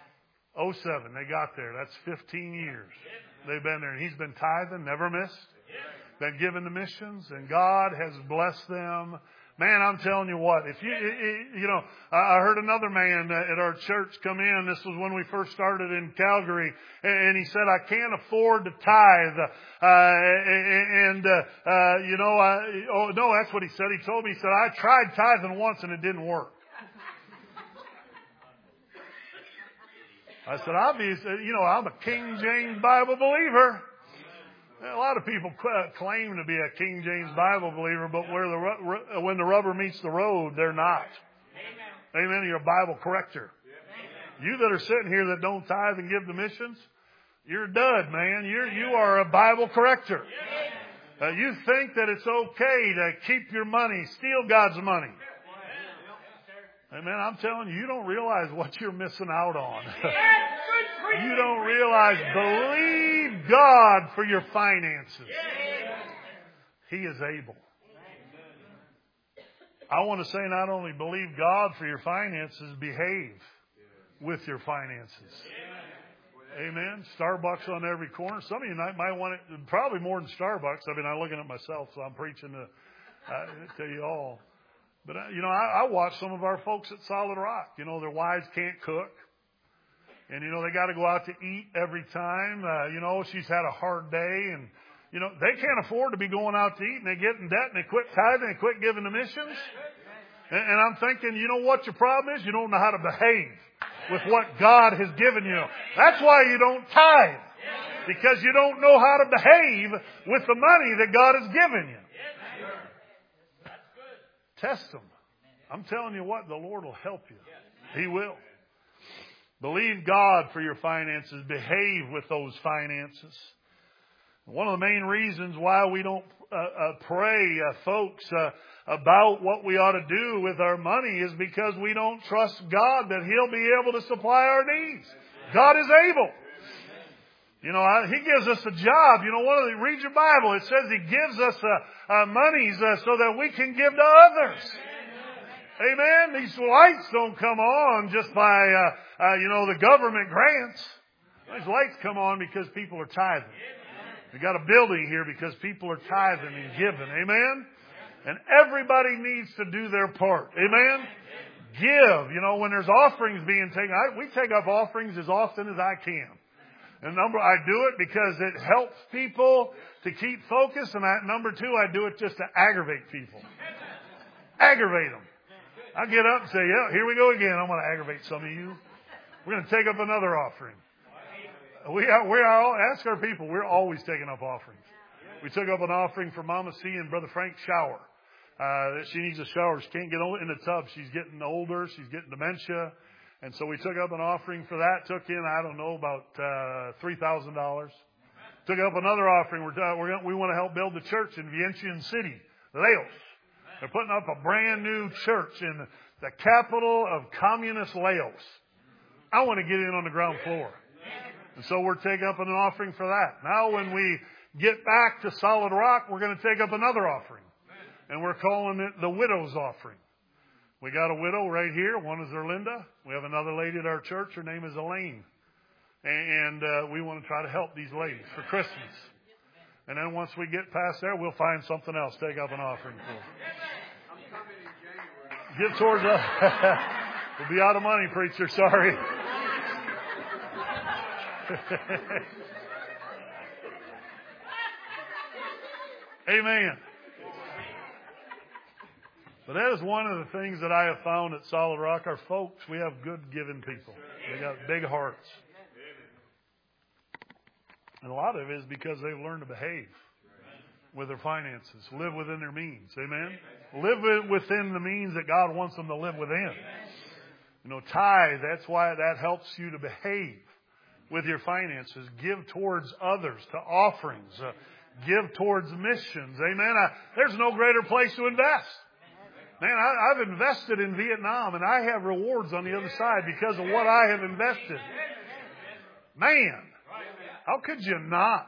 07, they got there. That's 15 years they've been there. And he's been tithing, never missed. Been given to missions, and God has blessed them. Man, I'm telling you what, if I heard another man at our church come in. This was when we first started in Calgary, and he said, "I can't afford to tithe." No, that's what he said. He told me, he said, "I tried tithing once and it didn't work." I said, "Obviously, I'm a King James Bible believer." A lot of people claim to be a King James Bible believer, but when the rubber meets the road, they're not. Amen. You're a Bible corrector. You that are sitting here that don't tithe and give to missions, you're a dud, man. You are a Bible corrector. You think that it's okay to keep your money, steal God's money. Amen. I'm telling you, you don't realize what you're missing out on. You don't realize, believe God for your finances. He is able. I want to say not only believe God for your finances, behave with your finances. Amen. Starbucks on every corner. Some of you might want it, probably more than Starbucks. I mean, I'm looking at myself, so I'm preaching to you all. But, I watch some of our folks at Solid Rock. Their wives can't cook. And, they got to go out to eat every time. She's had a hard day. And, they can't afford to be going out to eat. And they get in debt and they quit tithing and quit giving to missions. And I'm thinking, you know what your problem is? You don't know how to behave with what God has given you. That's why you don't tithe. Because you don't know how to behave with the money that God has given you. Test them. I'm telling you what, the Lord will help you. He will. Believe God for your finances. Behave with those finances. One of the main reasons why we don't pray, folks, about what we ought to do with our money is because we don't trust God that He'll be able to supply our needs. God is able. He gives us a job. Read your Bible. It says He gives us monies so that we can give to others. Amen. These lights don't come on just by, the government grants. These lights come on because people are tithing. We got a building here because people are tithing and giving. Amen? And everybody needs to do their part. Amen? Give. You know, when there's offerings being taken, we take up offerings as often as I can. And I do it because it helps people to keep focused. And number two, I do it just to aggravate people. Aggravate them. I get up and say, yeah, here we go again. I'm going to aggravate some of you. We're going to take up another offering. Ask our people. We're always taking up offerings. We took up an offering for Mama C and Brother Frank Shower. She needs a shower. She can't get in the tub. She's getting older. She's getting dementia. And so we took up an offering for that. Took in, I don't know, about $3,000. Took up another offering. We want to help build the church in Vientiane City, Laos. They're putting up a brand new church in the capital of communist Laos. I want to get in on the ground floor. And so we're taking up an offering for that. Now when we get back to Solid Rock, we're going to take up another offering. And we're calling it the Widow's Offering. We got a widow right here. One is Erlinda. We have another lady at our church. Her name is Elaine. And we want to try to help these ladies for Christmas. And then once we get past there, we'll find something else. Take up an offering for. Give towards us. We'll be out of money, preacher. Sorry. Amen. But that is one of the things that I have found at Solid Rock. Our folks, we have good giving people. They got big hearts. And a lot of it is because they've learned to behave with their finances, live within their means. Amen? Live within the means that God wants them to live within. You know, tithe, that's why that helps you to behave with your finances. Give towards others, to offerings. Give towards missions. Amen? There's no greater place to invest. Man, I've invested in Vietnam, and I have rewards on the other side because of what I have invested. Man, how could you not?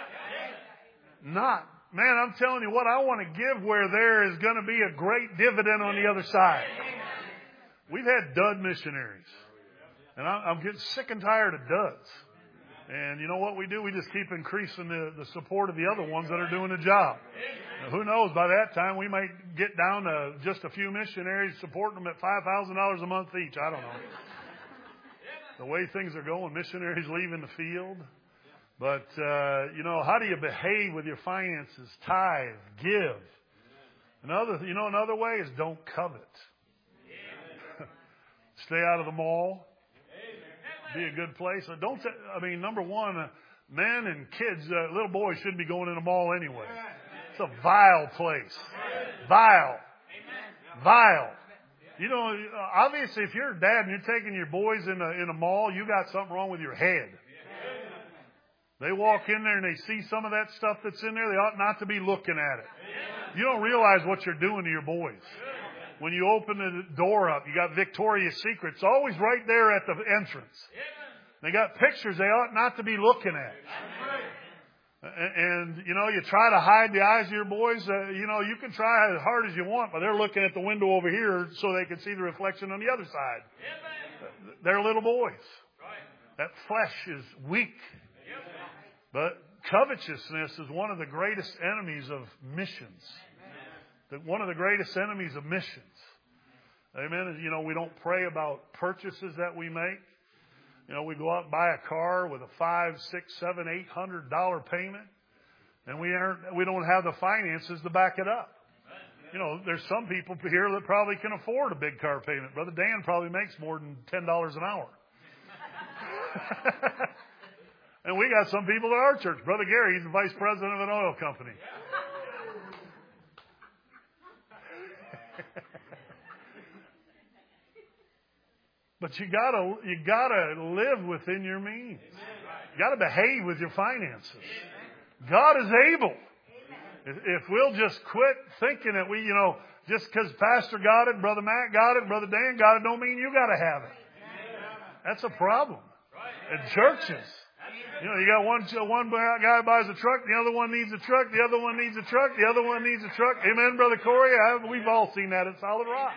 Man, I'm telling you what, I want to give where there is going to be a great dividend on the other side. We've had dud missionaries, and I'm getting sick and tired of duds. And you know what we do? We just keep increasing the support of the other ones that are doing the job. Now, who knows? By that time, we might get down to just a few missionaries, supporting them at $5,000 a month each. I don't know. The way things are going, missionaries leaving the field. But, how do you behave with your finances? Tithe, give. Another way is don't covet. Stay out of the mall. Be a good place. Number one, men and kids, little boys shouldn't be going in a mall anyway. It's a vile place. Vile. You know, obviously, if you're a dad and you're taking your boys in a mall, you got something wrong with your head. They walk in there and they see some of that stuff that's in there. They ought not to be looking at it. You don't realize what you're doing to your boys. When you open the door up, you got Victoria's Secret. It's always right there at the entrance. They got pictures they ought not to be looking at. And you try to hide the eyes of your boys. You can try as hard as you want, but they're looking at the window over here so they can see the reflection on the other side. They're little boys. That flesh is weak. But covetousness is one of the greatest enemies of missions. One of the greatest enemies of missions. Amen. We don't pray about purchases that we make. We go out and buy a car with a $500, $600, $700, $800 payment, and we don't have the finances to back it up. There's some people here that probably can afford a big car payment. Brother Dan probably makes more than $10 an hour. And we got some people at our church. Brother Gary, he's the vice president of an oil company. But you gotta live within your means. You gotta behave with your finances. God is able. If we'll just quit thinking that just because Pastor got it, Brother Matt got it, Brother Dan got it, don't mean you gotta have it. That's a problem. In churches, you got one guy buys a truck, the other one needs a truck, the other one needs a truck, the other one needs a truck. Amen, Brother Corey. We've all seen that at Solid Rock.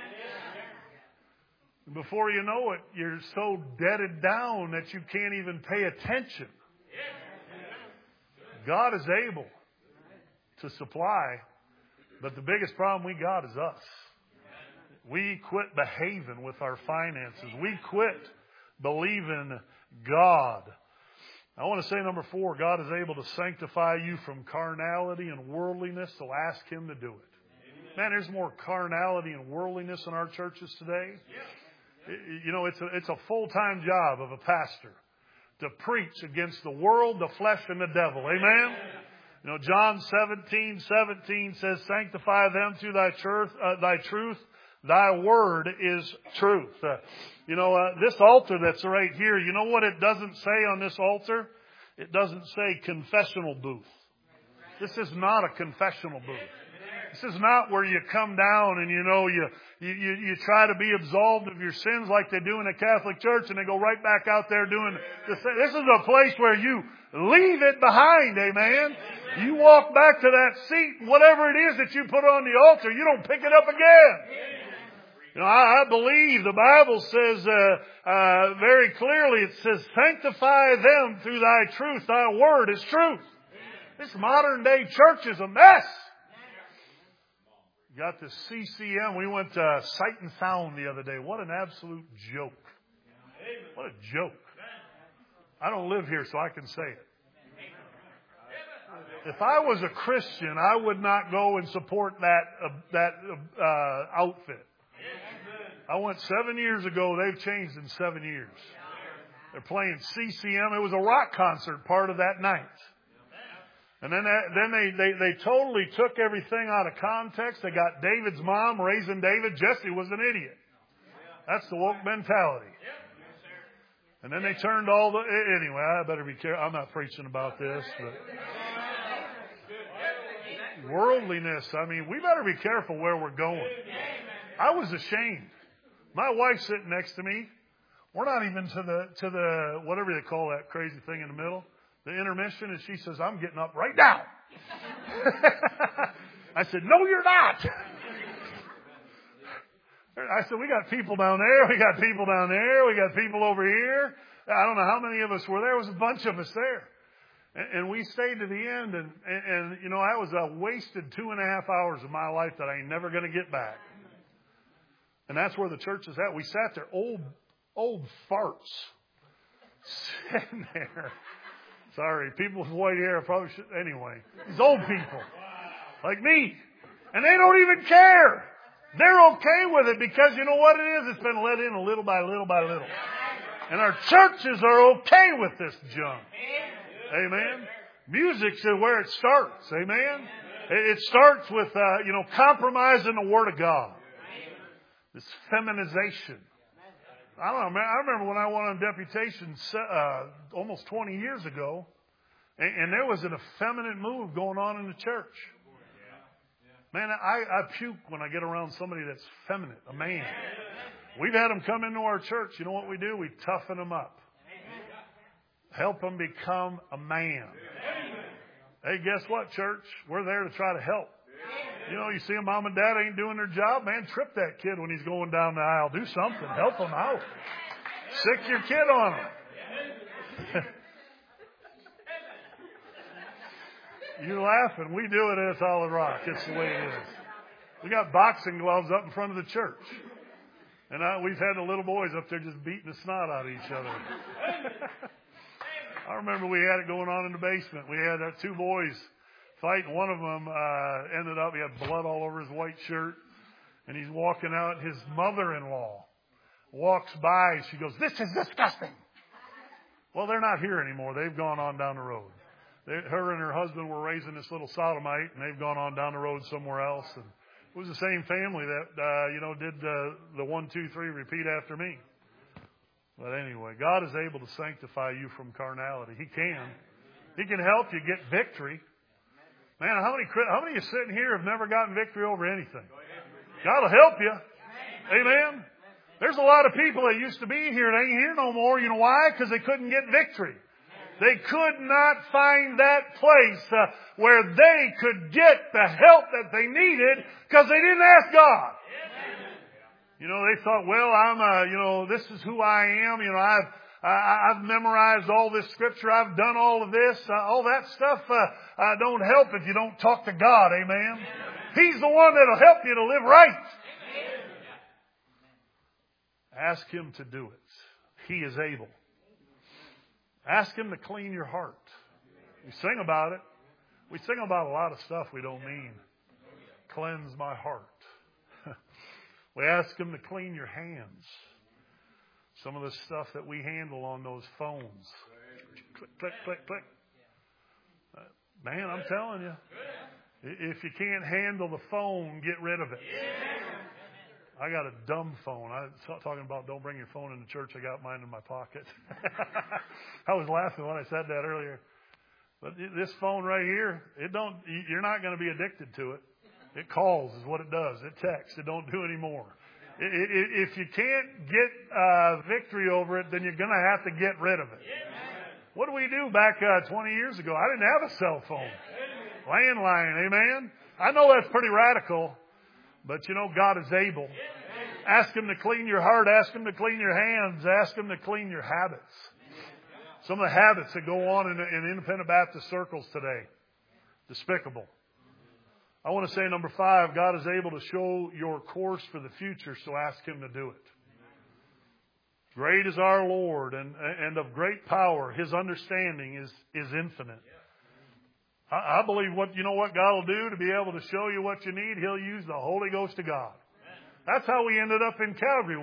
Before you know it, you're so deaded down that you can't even pay attention. God is able to supply, but the biggest problem we got is us. We quit behaving with our finances. We quit believing God. I want to say number 4, God is able to sanctify you from carnality and worldliness, so ask Him to do it. Man, there's more carnality and worldliness in our churches today. You know, it's a full-time job of a pastor to preach against the world, the flesh, and the devil. Amen? You know, John 17:17 says, sanctify them through thy truth. Thy word is truth. This altar that's right here, you know what it doesn't say on this altar? It doesn't say confessional booth. This is not a confessional booth. This is not where you come down and, you try to be absolved of your sins like they do in a Catholic church and they go right back out there doing the same. This is a place where you leave it behind, amen? You walk back to that seat, whatever it is that you put on the altar, you don't pick it up again. I believe the Bible says very clearly, it says, sanctify them through thy truth. Thy word is truth. This modern day church is a mess. Got this CCM. We went to Sight and Sound the other day. What an absolute joke. What a joke. I don't live here, so I can say it. If I was a Christian, I would not go and support that outfit. I went 7 years ago. They've changed in 7 years. They're playing CCM. It was a rock concert part of that night. And then they totally took everything out of context. They got David's mom raising David. Jesse was an idiot. That's the woke mentality. And then they turned anyway, I better be careful. I'm not preaching about this, but worldliness. I mean, we better be careful where we're going. I was ashamed. My wife's sitting next to me. We're not even to the whatever they call that crazy thing in the middle, the intermission, and she says, I'm getting up right now. I said, no, you're not. I said, we got people down there. We got people down there. We got people over here. I don't know how many of us were there. There was a bunch of us there. And we stayed to the end. And that was a wasted 2.5 hours of my life that I ain't never going to get back. And that's where the church is at. We sat there, old farts, sitting there. Sorry, people with white hair probably should. Anyway, these old people like me. And they don't even care. They're okay with it because you know what it is? It's been let in a little by little by little. And our churches are okay with this junk. Amen. Music's where it starts. Amen. It starts with, compromising the Word of God. This feminization. I don't know. I remember when I went on deputation almost 20 years ago, and there was an effeminate move going on in the church. Man, I puke when I get around somebody that's feminine, a man. We've had them come into our church. You know what we do? We toughen them up. Help them become a man. Hey, guess what, church? We're there to try to help. You see a mom and dad ain't doing their job, man, trip that kid when he's going down the aisle. Do something. Help him out. Sick your kid on him. You're laughing. We do it at Solid Rock. It's the way it is. We got boxing gloves up in front of the church. And we've had the little boys up there just beating the snot out of each other. I remember we had it going on in the basement. We had 2 boys fighting. One of them ended up, he had blood all over his white shirt. And he's walking out. His mother-in-law walks by. She goes, this is disgusting. Well, they're not here anymore. They've gone on down the road. Her and her husband were raising this little sodomite, and they've gone on down the road somewhere else. And it was the same family that, did the 1, 2, 3 repeat after me. But anyway, God is able to sanctify you from carnality. He can. He can help you get victory. Man, how many of you sitting here have never gotten victory over anything? God will help you. Amen. There's a lot of people that used to be here that ain't here no more. You know why? Because they couldn't get victory. They could not find that place where they could get the help that they needed because they didn't ask God. They thought, well, I'm, this is who I am. I've memorized all this scripture. I've done all of this. All that stuff don't help if you don't talk to God. Amen. He's the one that'll help you to live right. Ask Him to do it. He is able. Ask Him to clean your heart. We sing about it. We sing about a lot of stuff we don't mean. Cleanse my heart. We ask Him to clean your hands. Some of the stuff that we handle on those phones. Click, click, click, click. Man, I'm telling you. If you can't handle the phone, get rid of it. I got a dumb phone. I was talking about don't bring your phone into church. I got mine in my pocket. I was laughing when I said that earlier. But this phone right here, you're not going to be addicted to it. It calls is what it does. It texts. It don't do any more. If you can't get victory over it, then you're going to have to get rid of it. What did we do back 20 years ago? I didn't have a cell phone. Landline, amen? I know that's pretty radical, but you know God is able. Ask Him to clean your heart. Ask Him to clean your hands. Ask Him to clean your habits. Some of the habits that go on in independent Baptist circles today. Despicable. I want to say number 5, God is able to show your course for the future, so ask Him to do it. Great is our Lord and of great power. His understanding is infinite. I believe what God will do to be able to show you what you need. He'll use the Holy Ghost of God. That's how we ended up in Calvary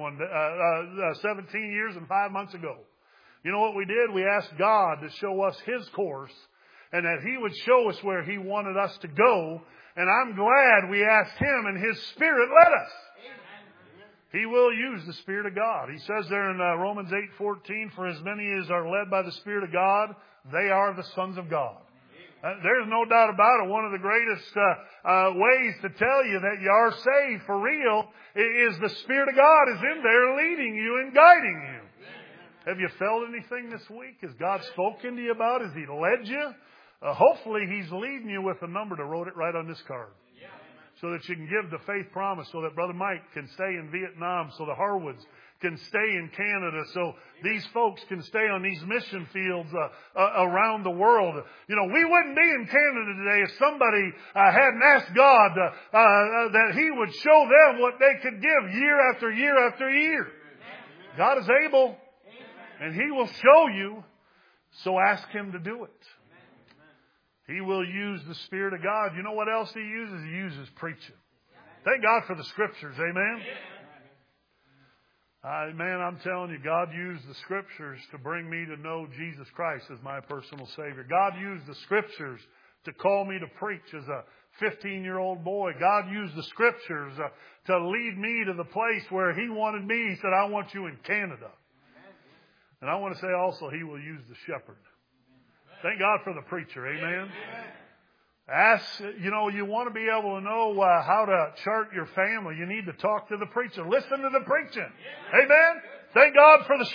17 years and 5 months ago. You know what we did? We asked God to show us His course and that He would show us where He wanted us to go. And I'm glad we asked Him and His Spirit led us. He will use the Spirit of God. He says there in Romans 8:14, for as many as are led by the Spirit of God, they are the sons of God. There's no doubt about it. One of the greatest ways to tell you that you are saved for real is the Spirit of God is in there leading you and guiding you. Have you felt anything this week? Has God spoken to you about? Has He led you? Hopefully He's leading you with a number to wrote it right on this card. So that you can give the faith promise so that Brother Mike can stay in Vietnam, so the Harwoods can stay in Canada, so these folks can stay on these mission fields around the world. You know, we wouldn't be in Canada today if somebody hadn't asked God that He would show them what they could give year after year after year. God is able, and He will show you, so ask Him to do it. He will use the Spirit of God. You know what else He uses? He uses preaching. Thank God for the Scriptures. Amen? Man, I'm telling you, God used the Scriptures to bring me to know Jesus Christ as my personal Savior. God used the Scriptures to call me to preach as a 15-year-old boy. God used the Scriptures to lead me to the place where He wanted me. He said, I want you in Canada. And I want to say also, He will use the shepherd. Thank God for the preacher. Amen. You want to be able to know how to chart your family. You need to talk to the preacher. Listen to the preaching. Amen. Thank God for the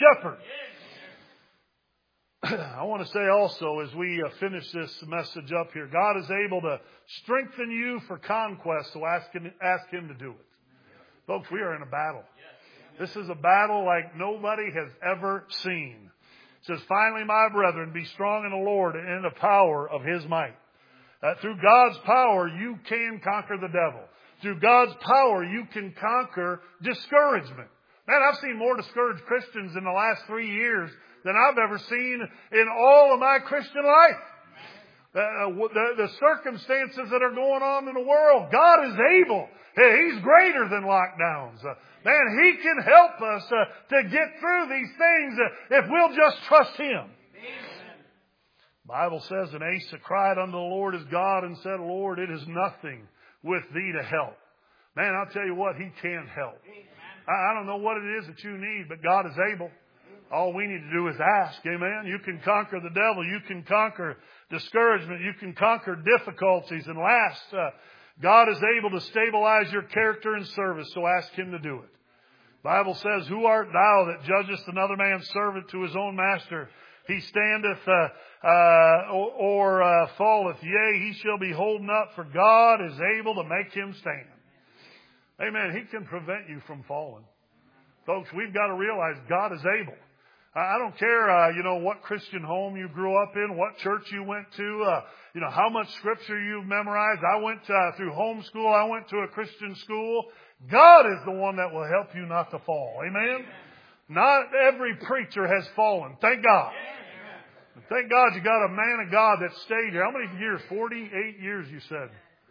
shepherd. I want to say also, as we finish this message up here, God is able to strengthen you for conquest, so ask Him to do it. Folks, we are in a battle. This is a battle like nobody has ever seen. It says, finally, my brethren, be strong in the Lord and in the power of His might. Through God's power, you can conquer the devil. Through God's power, you can conquer discouragement. Man, I've seen more discouraged Christians in the last 3 years than I've ever seen in all of my Christian life. The circumstances that are going on in the world, God is able. He's greater than lockdowns. Man, He can help us to get through these things if we'll just trust Him. The Bible says, and Asa cried unto the Lord his God and said, Lord, it is nothing with Thee to help. Man, I'll tell you what, He can help. I don't know what it is that you need, but God is able. All we need to do is ask. Amen. You can conquer the devil. You can conquer discouragement. You can conquer difficulties. And last, God is able to stabilize your character and service, so ask Him to do it. The Bible says, who art thou that judgest another man's servant to his own master? He standeth or falleth. Yea, he shall be holden up, for God is able to make him stand. Amen. He can prevent you from falling. Folks, we've got to realize God is able. I don't care, what Christian home you grew up in, what church you went to, how much scripture you've memorized. I went through homeschool. I went to a Christian school. God is the one that will help you not to fall. Amen? Not every preacher has fallen. Thank God. Thank God you got a man of God that stayed here. How many years? 48 years, you said.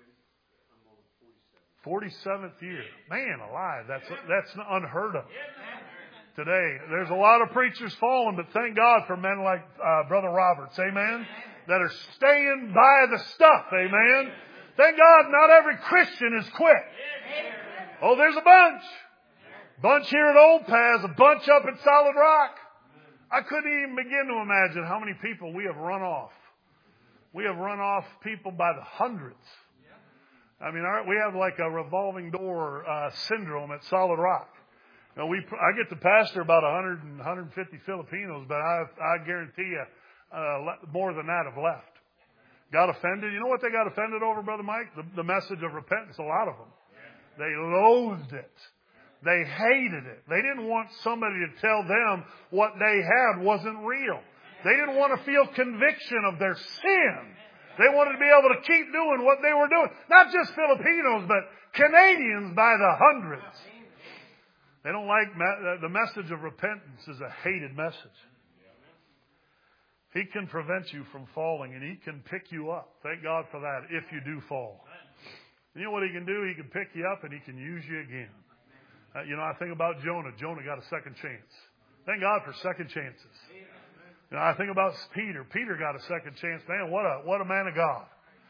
47th year. Man alive. That's unheard of. Today, there's a lot of preachers falling, but thank God for men like Brother Roberts, amen, that are staying by the stuff, amen. Thank God not every Christian is quit. Oh, there's a bunch. Bunch here at Old Paths, a bunch up at Solid Rock. I couldn't even begin to imagine how many people we have run off. We have run off people by the hundreds. I mean, we have like a revolving door syndrome at Solid Rock. I get to pastor about 100 and 150 Filipinos, but I guarantee you more than that have left. Got offended. You know what they got offended over, Brother Mike? The message of repentance, a lot of them. They loathed it. They hated it. They didn't want somebody to tell them what they had wasn't real. They didn't want to feel conviction of their sin. They wanted to be able to keep doing what they were doing. Not just Filipinos, but Canadians by the hundreds. They don't like the message of repentance is a hated message. He can prevent you from falling, and He can pick you up. Thank God for that if you do fall. You know what He can do? He can pick you up and He can use you again. I think about Jonah. Jonah got a second chance. Thank God for second chances. I think about Peter. Peter got a second chance. Man, what a man of God.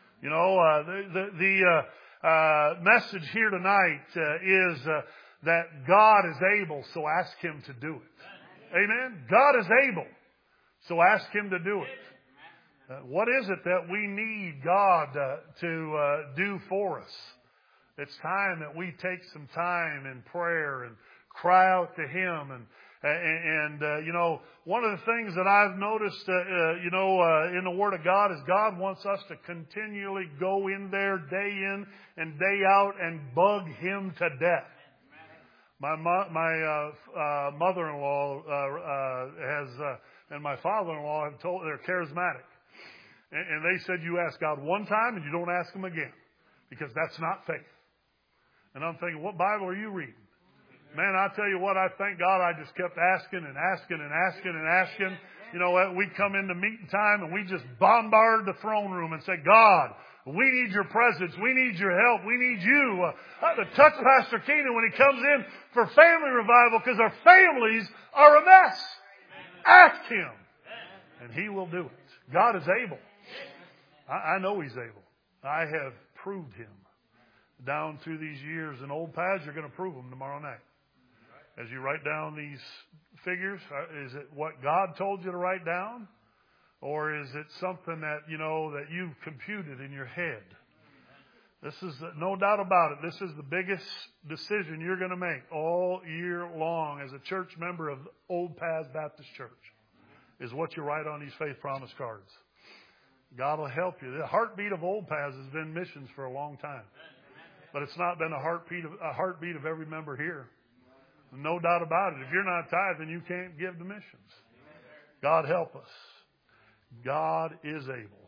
The message here tonight is that God is able, so ask Him to do it. Amen? God is able, so ask Him to do it. What is it that we need God to do for us? It's time that we take some time in prayer and cry out to Him. And one of the things that I've noticed, in the Word of God is God wants us to continually go in there day in and day out and bug Him to death. My mother-in-law and my father-in-law have told they're charismatic, and they said you ask God one time and you don't ask Him again because that's not faith. And I'm thinking, what Bible are you reading? Man, I tell you what, I thank God I just kept asking and asking and asking and asking. You know what? We come into meeting time and we just bombard the throne room and say, God, we need your presence. We need your help. We need you to touch Pastor Keenan when he comes in for family revival because our families are a mess. Ask Him and He will do it. God is able. I know He's able. I have proved Him. Down through these years in Old Paths, you're going to prove them tomorrow night. As you write down these figures, is it what God told you to write down? Or is it something that, that you've computed in your head? This is, no doubt about it, this is the biggest decision you're going to make all year long as a church member of Old Paths Baptist Church, is what you write on these faith promise cards. God will help you. The heartbeat of Old Paths has been missions for a long time. But it's not been a heartbeat of every member here. No doubt about it. If you're not tithing, you can't give to missions. God help us. God is able.